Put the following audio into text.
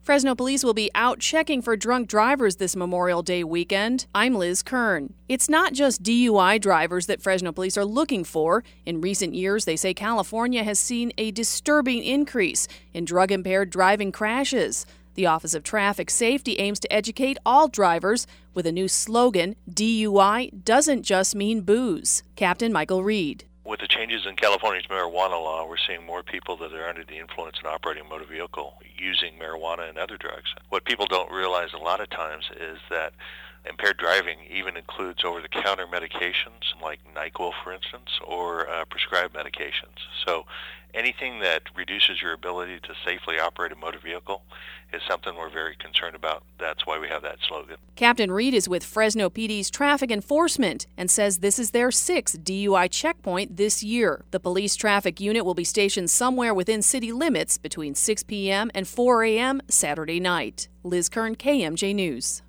Fresno police will be out checking for drunk drivers this Memorial Day weekend. I'm Liz Kern. It's not just DUI drivers that Fresno police are looking for. In recent years, they say California has seen a disturbing increase in drug-impaired driving crashes. The Office of Traffic Safety aims to educate all drivers with a new slogan, DUI doesn't just mean booze. Captain Michael Reed. With the changes in California's marijuana law, we're seeing more people that are under the influence and operating a motor vehicle using marijuana and other drugs. What people don't realize a lot of times is that impaired driving even includes over-the-counter medications like NyQuil, for instance, or prescribed medications. So anything that reduces your ability to safely operate a motor vehicle is something we're very concerned about. That's why we have that slogan. Captain Reed is with Fresno PD's traffic enforcement and says this is their 6th DUI checkpoint this year. The police traffic unit will be stationed somewhere within city limits between 6 p.m. and 4 a.m. Saturday night. Liz Kern, KMJ News.